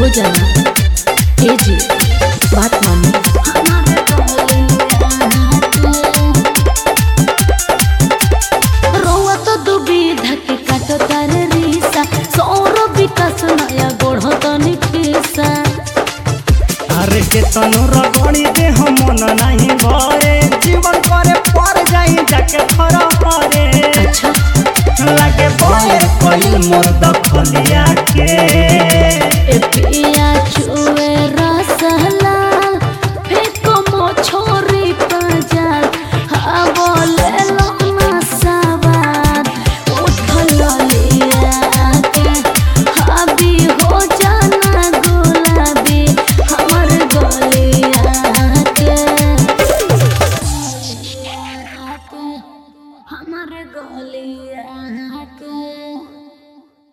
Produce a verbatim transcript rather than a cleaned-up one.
हो जाना। ए जी बात मानो। रोवा तो दुविधा के काटो तार रीसा सौर विकास नया गोढ़ तो निखिसा। अरे के तनु रगड़ी दे हम मन नहीं भरे जीवन करे पर जाई जाके खरा करे। अच्छा लगे बोए कोई मोर दखलिया के ए पिया